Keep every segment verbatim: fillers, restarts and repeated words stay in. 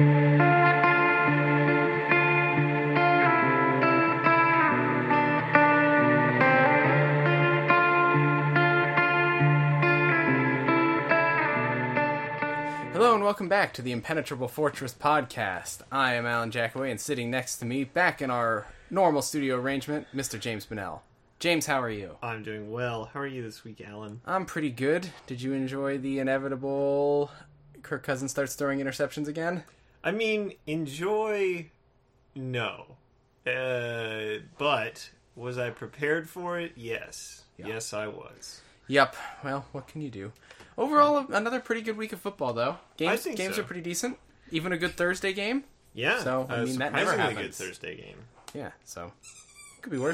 Hello and welcome back to the Impenetrable Fortress podcast. I am Alan Jackaway, and sitting next to me, back in our normal studio arrangement, Mister James Bunnell. James, how are you? I'm doing well. How are you this week, Alan? I'm pretty good. Did you enjoy the inevitable Kirk Cousins starts throwing interceptions again? I mean, enjoy, no. Uh, but was I prepared for it? Yes. Yeah. Yes, I was. Yep. Well, what can you do? Overall, another pretty good week of football, though. Games, I think games so. are pretty decent. Even a good Thursday game. Yeah. So, I mean, that never happens. Good Thursday game. Yeah, so could be worse.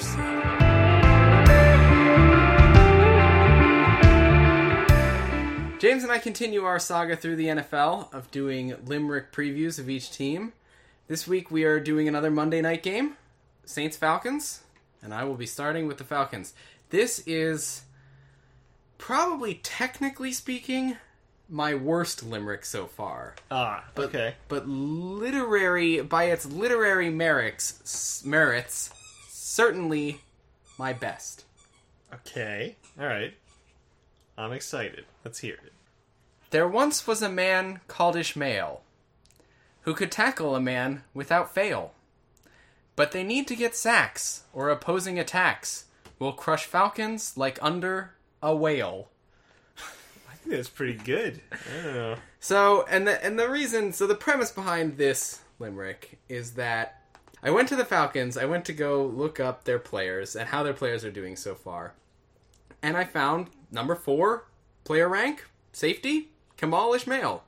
James and I continue our saga through the N F L of doing limerick previews of each team. This week we are doing another Monday night game, Saints-Falcons, and I will be starting with the Falcons. This is, probably technically speaking, my worst limerick so far. Ah, but, okay. But literary, by its literary merits, merits, certainly my best. Okay, alright. I'm excited. Let's hear it. There once was a man called Ishmael, who could tackle a man without fail. But they need to get sacks, or opposing attacks will crush falcons like under a whale. I think that's pretty good. I don't know. So, and the, and the reason, so the premise behind this limerick is that I went to the Falcons, I went to go look up their players and how their players are doing so far. And I found number four player rank, safety, Kamal Ishmael.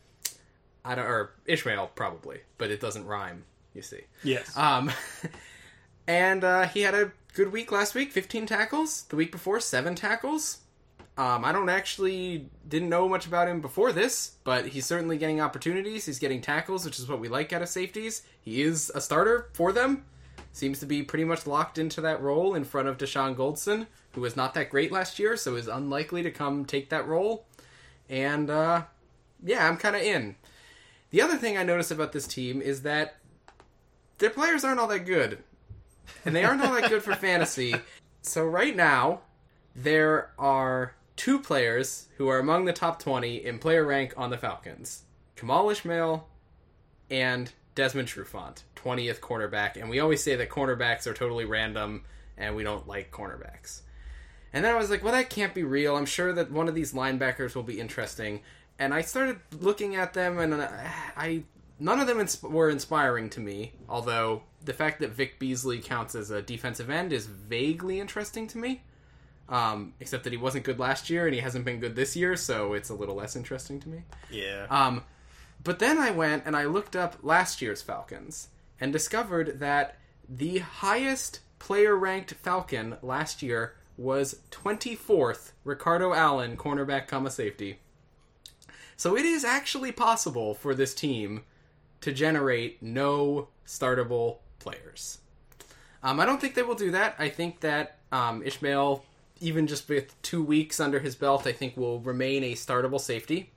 I don't, or Ishmael probably, but it doesn't rhyme, you see. Yes. Um, and uh, he had a good week last week, fifteen tackles. The week before, seven tackles. Um, I don't actually, didn't know much about him before this, but he's certainly getting opportunities. He's getting tackles, which is what we like out of safeties. He is a starter for them. Seems to be pretty much locked into that role in front of Deshaun Goldson, who was not that great last year, so is unlikely to come take that role. And, uh, yeah, I'm kind of in. The other thing I noticed about this team is that their players aren't all that good. And they aren't all that good for fantasy. So right now, there are two players who are among the top twenty in player rank on the Falcons. Kamal Ishmael and Desmond Trufant, twentieth cornerback. And we always say that cornerbacks are totally random, and we don't like cornerbacks. And then I was like, well, that can't be real. I'm sure that one of these linebackers will be interesting. And I started looking at them, and I none of them insp- were inspiring to me. Although the fact that Vic Beasley counts as a defensive end is vaguely interesting to me. Um, except that he wasn't good last year, and he hasn't been good this year, so it's a little less interesting to me. Yeah. Um, but then I went and I looked up last year's Falcons and discovered that the highest player-ranked Falcon last year was twenty-fourth, Ricardo Allen, cornerback comma safety. So it is actually possible for this team to generate no startable players. Um, I don't think they will do that. I think that um, Ishmael, even just with two weeks under his belt, I think will remain a startable safety.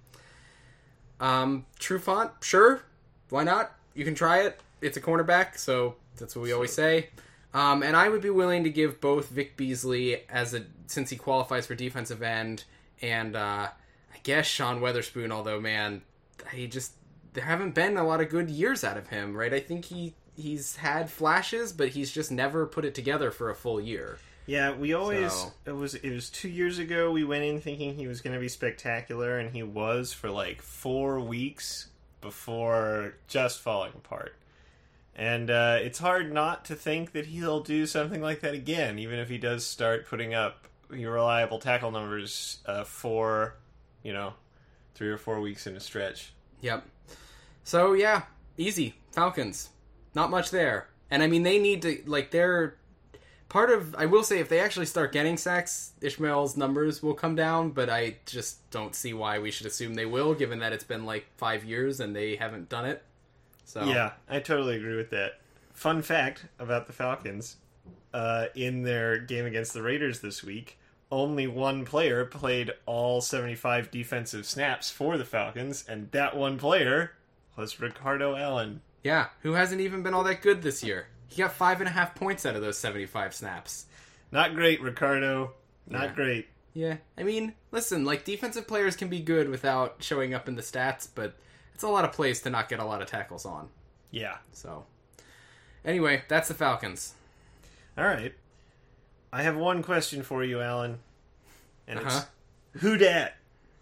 Um, Trufant, sure. Why not? You can try it. It's a cornerback, so that's what we always say. Um, and I would be willing to give both Vic Beasley, as a since he qualifies for defensive end, and uh, I guess Sean Weatherspoon, although, man, he just, there haven't been a lot of good years out of him, right? I think he he's had flashes, but he's just never put it together for a full year. Yeah, we always, So- it was it was two years ago, we went in thinking he was going to be spectacular, and he was for like four weeks before just falling apart. And uh, it's hard not to think that he'll do something like that again, even if he does start putting up reliable tackle numbers uh, for, you know, three or four weeks in a stretch. Yep. So, yeah, easy. Falcons. Not much there. And, I mean, they need to, like, they're part of, I will say, if they actually start getting sacks, Ishmael's numbers will come down, but I just don't see why we should assume they will, given that it's been, like, five years and they haven't done it. So Yeah, I totally agree with that. Fun fact about the Falcons, uh, in their game against the Raiders this week, only one player played all seventy-five defensive snaps for the Falcons, and that one player was Ricardo Allen. Yeah, who hasn't even been all that good this year. He got five and a half points out of those seventy-five snaps. Not great, Ricardo. Not Yeah. great. Yeah, I mean, listen, like, defensive players can be good without showing up in the stats, but it's a lot of plays to not get a lot of tackles on. Yeah. So, anyway, that's the Falcons. All right. I have one question for you, Alan. And Uh-huh. it's, who dat?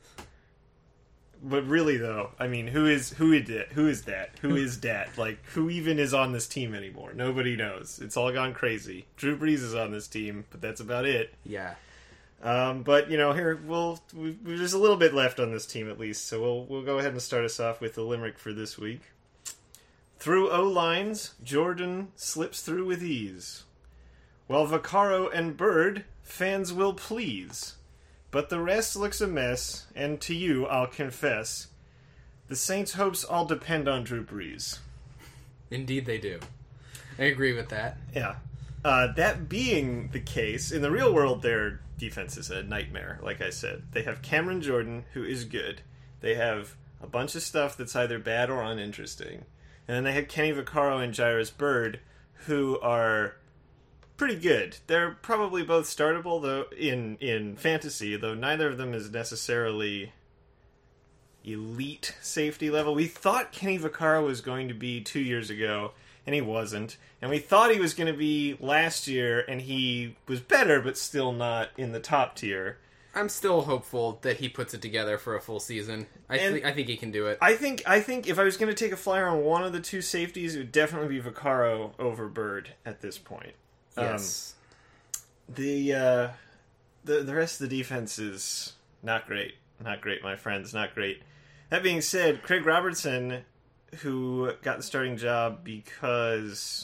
But really, though, I mean, who is who is that? Who is that? Who is dat? Like, who even is on this team anymore? Nobody knows. It's all gone crazy. Drew Brees is on this team, but that's about it. Yeah. Um, but you know, here we'll we, there's a little bit left on this team at least, so we'll we'll go ahead and start us off with the limerick for this week. Through O lines, Jordan slips through with ease, while Vaccaro and Bird fans will please. But the rest looks a mess, and to you I'll confess, the Saints' hopes all depend on Drew Brees. Indeed they do. I agree with that. Yeah. Uh, that being the case, in the real world, their defense is a nightmare, like I said. They have Cameron Jordan, who is good. They have a bunch of stuff that's either bad or uninteresting. And then they have Kenny Vaccaro and Jairus Bird, who are pretty good. They're probably both startable though in in fantasy, though neither of them is necessarily elite safety level. We thought Kenny Vaccaro was going to be two years ago, and he wasn't. And we thought he was going to be last year, and he was better, but still not in the top tier. I'm still hopeful that he puts it together for a full season. I, And- th- I think he can do it. I think I think if I was going to take a flyer on one of the two safeties, it would definitely be Vaccaro over Bird at this point. Yes. Um, the uh, the the rest of the defense is not great, not great, my friends, not great. That being said, Craig Robertson, who got the starting job because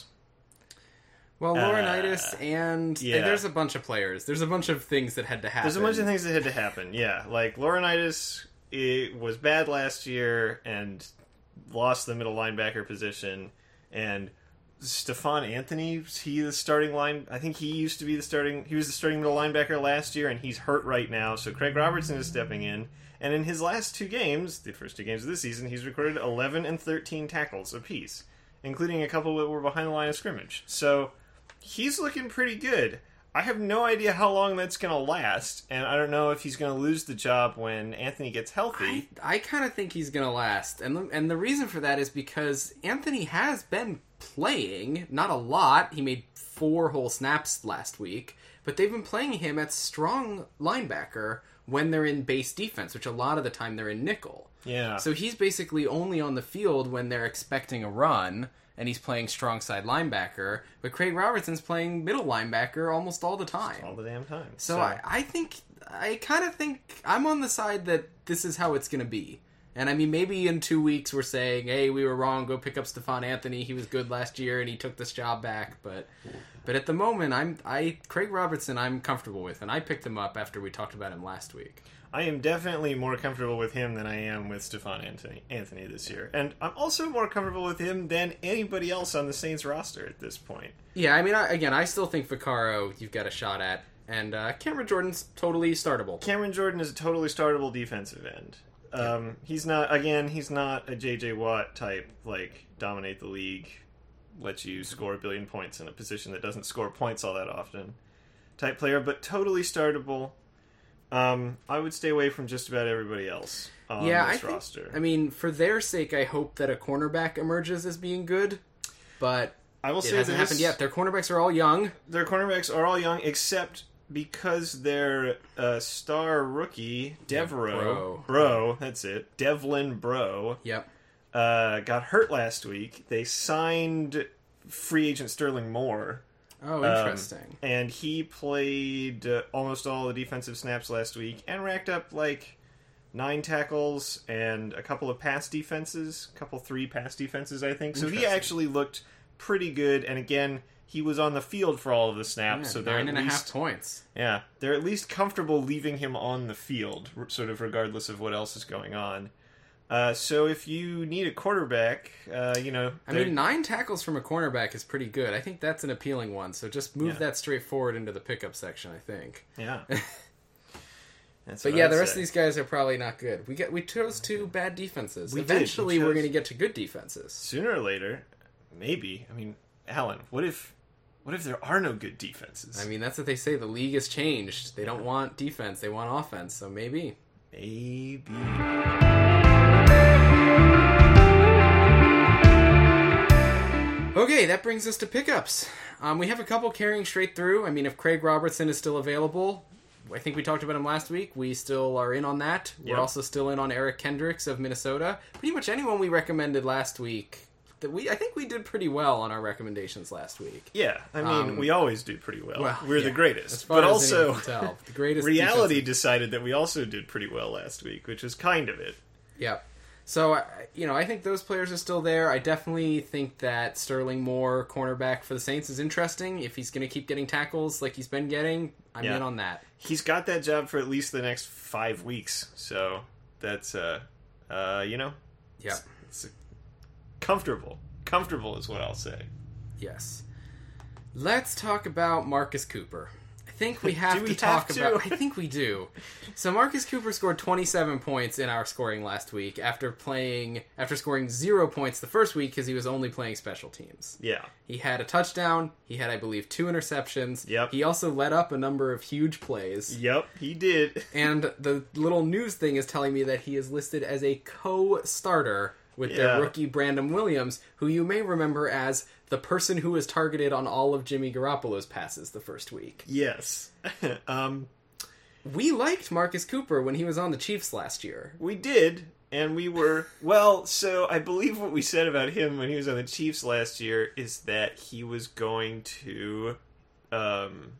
well, uh, Laurinaitis and, yeah. and there's a bunch of players. There's a bunch of things that had to happen. there's a bunch of things that had to happen. Yeah, like Laurinaitis, it was bad last year and lost the middle linebacker position, and Stephon Anthony, he the starting line. I think he used to be the starting. He was the starting middle linebacker last year, and he's hurt right now. So Craig Robertson is stepping in, and in his last two games, the first two games of this season, he's recorded eleven and thirteen tackles apiece, including a couple that were behind the line of scrimmage. So he's looking pretty good. I have no idea how long that's going to last, and I don't know if he's going to lose the job when Anthony gets healthy. I, I kind of think he's going to last. And the, and the reason for that is because Anthony has been playing, not a lot. He made four whole snaps last week, but they've been playing him at strong linebacker when they're in base defense, which a lot of the time they're in nickel. Yeah. So he's basically only on the field when they're expecting a run, and he's playing strong side linebacker, but Craig Robertson's playing middle linebacker almost all the time. all the damn time. So, I, I think, I kind of think I'm on the side that this is how it's going to be. And I mean, maybe in two weeks we're saying, hey, we were wrong, go pick up Stephon Anthony, he was good last year and he took this job back. But but at the moment, I'm I Craig Robertson I'm comfortable with, and I picked him up after we talked about him last week. I am definitely more comfortable with him than I am with Stephon Anthony, Anthony this year. And I'm also more comfortable with him than anybody else on the Saints roster at this point. Yeah, I mean, I, again, I still think Vaccaro you've got a shot at, and uh, Cameron Jordan's totally startable. Cameron Jordan is a totally startable defensive end. Um, he's not, again, he's not a J J Watt type, like, dominate the league, let you score a billion points in a position that doesn't score points all that often type player, but totally startable. Um, I would stay away from just about everybody else on yeah, this I think, roster. I mean, for their sake, I hope that a cornerback emerges as being good, but I will it say hasn't this, happened yet. Their cornerbacks are all young. Their cornerbacks are all young, except because their uh, star rookie, Devereaux, Bro. Bro, that's it, Devlin Bro, Yep. uh, got hurt last week. They signed free agent Sterling Moore. Oh, Um, interesting. and he played uh, almost all the defensive snaps last week and racked up like nine tackles and a couple of pass defenses, a couple three pass defenses, I think. So he Interesting. actually looked pretty good. And again, he was on the field for all of the snaps. Yeah, so they're nine at and a half least, points. yeah, they're at least comfortable leaving him on the field, r- sort of regardless of what else is going on. Uh, so if you need a quarterback, uh, you know, I they're- mean, nine tackles from a cornerback is pretty good. I think that's an appealing one. So just move Yeah. that straight forward into the pickup section, I think. yeah. That's But what yeah, I'd the rest say. of these guys are probably not good. We get we chose two bad defenses. We did. Eventually, We we're chose- going to get to good defenses. Sooner or later, maybe. I mean, Alan, what if, what if there are no good defenses? I mean, that's what they say. The league has changed. They don't want defense; they want offense. So maybe. maybe. Okay, that brings us to pickups. Um, we have a couple carrying straight through. I mean, if Craig Robertson is still available, I think we talked about him last week. We still are in on that. Yep. We're also still in on Eric Kendricks of Minnesota. Pretty much anyone we recommended last week. That we I think we did pretty well on our recommendations last week. Yeah, I mean, Um, we always do pretty well. well, We're the yeah, greatest. as far But as also, anyone can tell, the greatest reality defensive- decided that we also did pretty well last week, which is kind of it. Yeah. So, I- you know, I think those players are still there. I definitely think that Sterling Moore, cornerback for the Saints, is interesting. If he's going to keep getting tackles like he's been getting, I'm Yeah. in on that. He's got that job for at least the next five weeks, so that's, uh, uh, you know, Yeah. it's comfortable. Comfortable is what I'll say. Yes. Let's talk about Marcus Cooper. I think we have Do we to talk have to? about. I think we do. So Marcus Cooper scored twenty-seven points in our scoring last week after playing after scoring zero points the first week because he was only playing special teams. Yeah. He had a touchdown. He had, I believe, two interceptions. Yep. He also let up a number of huge plays. Yep, he did. And the little news thing is telling me that he is listed as a co-starter with Yeah. their rookie Brandon Williams, who you may remember as the person who was targeted on all of Jimmy Garoppolo's passes the first week. Yes. um, We liked Marcus Cooper when he was on the Chiefs last year. we did, and we were... Well, so I believe what we said about him when he was on the Chiefs last year is that he was going to... Um,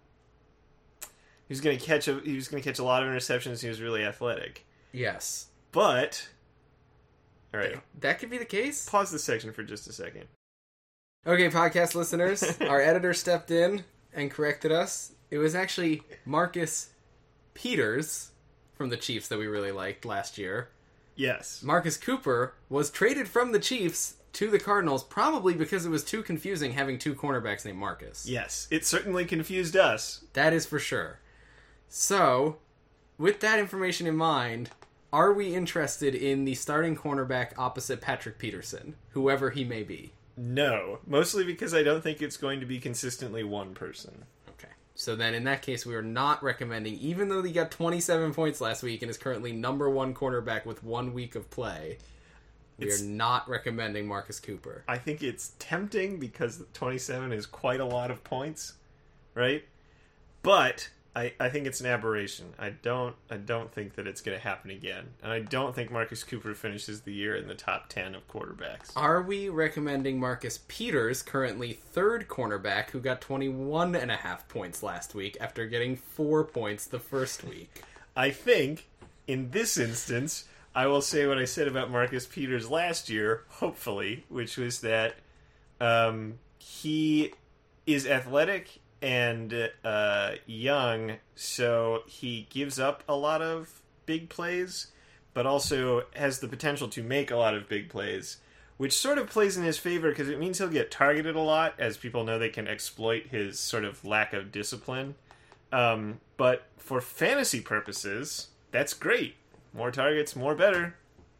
he was going to catch a he was going to catch a lot of interceptions. He was really athletic. Yes. But... All right. That could be the case. Pause this section for just a second. Okay, podcast listeners, our editor stepped in and corrected us. It was actually Marcus Peters from the Chiefs that we really liked last year. Yes. Marcus Cooper was traded from the Chiefs to the Cardinals, probably because it was too confusing having two cornerbacks named Marcus. Yes. It certainly confused us. That is for sure. So, with that information in mind, are we interested in the starting cornerback opposite Patrick Peterson, whoever he may be? No. Mostly because I don't think it's going to be consistently one person. Okay. So then in that case, we are not recommending, even though he got twenty-seven points last week and is currently number one cornerback with one week of play, we It's- are not recommending Marcus Cooper. I think it's tempting because twenty-seven is quite a lot of points, right? But I, I think it's an aberration. I don't I don't think that it's going to happen again. And I don't think Marcus Cooper finishes the year in the top ten of quarterbacks. Are we recommending Marcus Peters, currently third cornerback, who got twenty-one and a half points last week after getting four points the first week? I think, in this instance, I will say what I said about Marcus Peters last year, hopefully, which was that um, he is athletic and uh, young, so he gives up a lot of big plays, but also has the potential to make a lot of big plays, which sort of plays in his favor because it means he'll get targeted a lot, as people know they can exploit his sort of lack of discipline. Um, but for fantasy purposes, that's great. More targets, more better.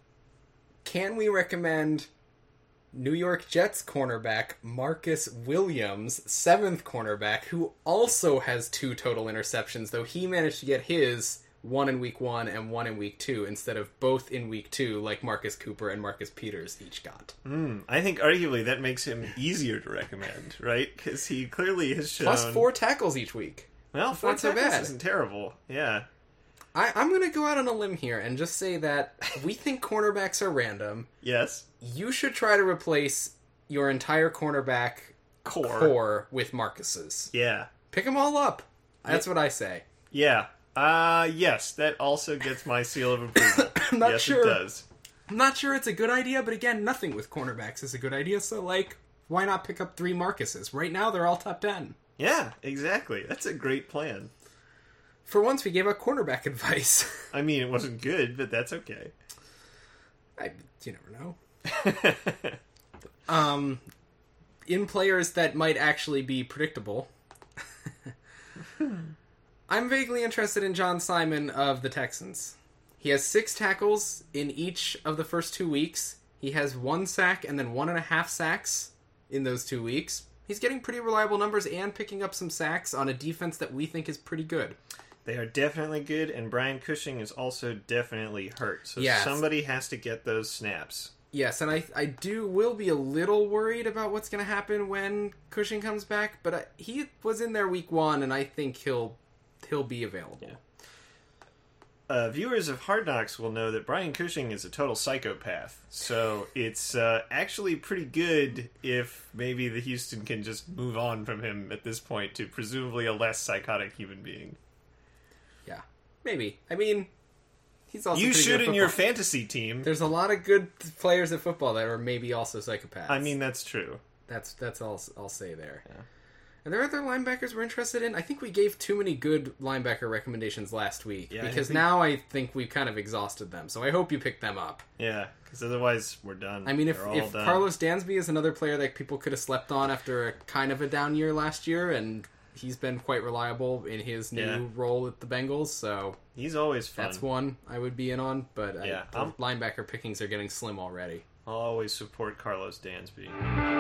Can we recommend New York Jets cornerback Marcus Williams, seventh cornerback, who also has two total interceptions, though he managed to get his one in week one and one in week two instead of both in week two like Marcus Cooper and Marcus Peters each got. Mm, I think arguably that makes him easier to recommend, right? Because he clearly has shown... Plus four tackles each week. Well, four not so tackles bad. isn't terrible. Yeah. I, I'm going to go out on a limb here and just say that we think cornerbacks are random. Yes. You should try to replace your entire cornerback Core. core with Marcus's. Yeah. Pick them all up. That's what I say. Yeah. Uh, yes, that also gets my seal of approval. I'm not yes, sure. it does. I'm not sure it's a good idea, but again, nothing with cornerbacks is a good idea, so, like, why not pick up three Marcuses? Right now, they're all top ten. Yeah, exactly. That's a great plan. For once, we gave out cornerback advice. I mean, it wasn't good, but that's okay. I, you never know. Um, in players that might actually be predictable, I'm vaguely interested in John Simon of the Texans. He has six tackles in each of the first two weeks. He has one sack and then one and a half sacks in those two weeks. He's getting pretty reliable numbers and picking up some sacks on a defense that we think is pretty good. They are definitely good, and Brian Cushing is also definitely hurt. So yes. somebody has to get those snaps. Yes, and I I do will be a little worried about what's going to happen when Cushing comes back, but I, he was in there week one, and I think he'll he'll be available. Yeah. Uh, viewers of Hard Knocks will know that Brian Cushing is a total psychopath, so it's uh, actually pretty good if maybe the Houston can just move on from him at this point to presumably a less psychotic human being. Yeah, maybe. I mean, he's also you pretty should good in at your football. fantasy team. There's a lot of good players at football that are maybe also psychopaths. I mean, that's true. That's that's all I'll say there. Yeah. Are there other linebackers we're interested in? I think we gave too many good linebacker recommendations last week, Yeah, I because think- now I think we've kind of exhausted them. So I hope you pick them up. Yeah, because otherwise we're done. I mean, if, They're all if done. Carlos Dansby is another player that people could have slept on after a kind of a down year last year, and he's been quite reliable in his new Yeah. role at the Bengals, so He's always fun. that's one I would be in on. But Yeah, I, the I'm- linebacker pickings are getting slim already. I'll always support Carlos Dansby.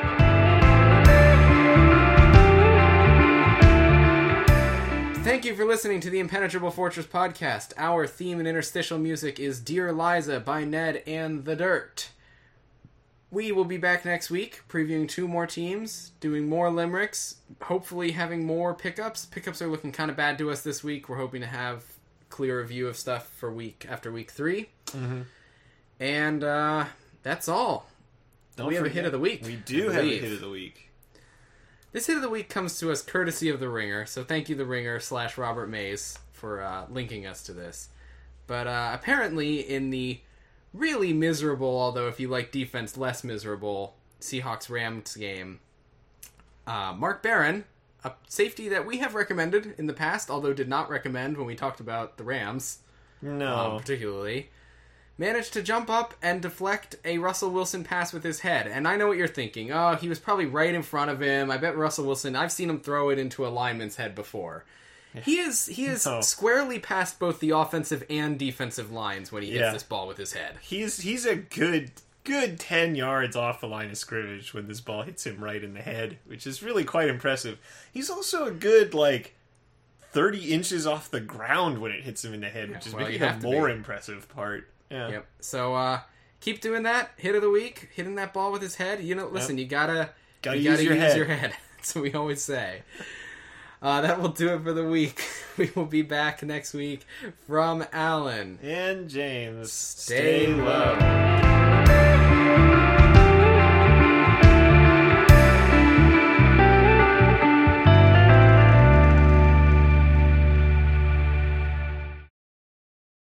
Thank you for listening to the Impenetrable Fortress podcast. Our theme and interstitial music is Dear Liza by Ned and the Dirt. We will be back next week, previewing two more teams, doing more limericks, hopefully having more pickups. Pickups are looking kind of bad to us this week. We're hoping to have a clear review of stuff for week after week three. Mm-hmm. And uh, that's all. Don't we have a forget, hit of the week. We do I have a believe. hit of the week. This hit of the week comes to us courtesy of The Ringer, so thank you, The Ringer slash Robert Mays, for uh, linking us to this. But uh, apparently, in the really miserable, although if you like defense, less miserable, Seahawks-Rams game, uh, Mark Barron, a safety that we have recommended in the past, although did not recommend when we talked about the Rams, No. um, particularly, managed to jump up and deflect a Russell Wilson pass with his head. And I know what you're thinking. Oh, he was probably right in front of him. I bet Russell Wilson, I've seen him throw it into a lineman's head before. He is he is No. squarely past both the offensive and defensive lines when he hits Yeah. this ball with his head. He's he's a good good ten yards off the line of scrimmage when this ball hits him right in the head, which is really quite impressive. He's also a good like thirty inches off the ground when it hits him in the head, which is well, maybe you the have to more be. impressive part. Yeah. Yep. So uh, keep doing that. Hit of the week, hitting that ball with his head. You know, listen, you gotta Gotta you use gotta your use head. your head. That's what we always say. Uh, that will do it for the week. We will be back next week from Alan. And James, Stay low.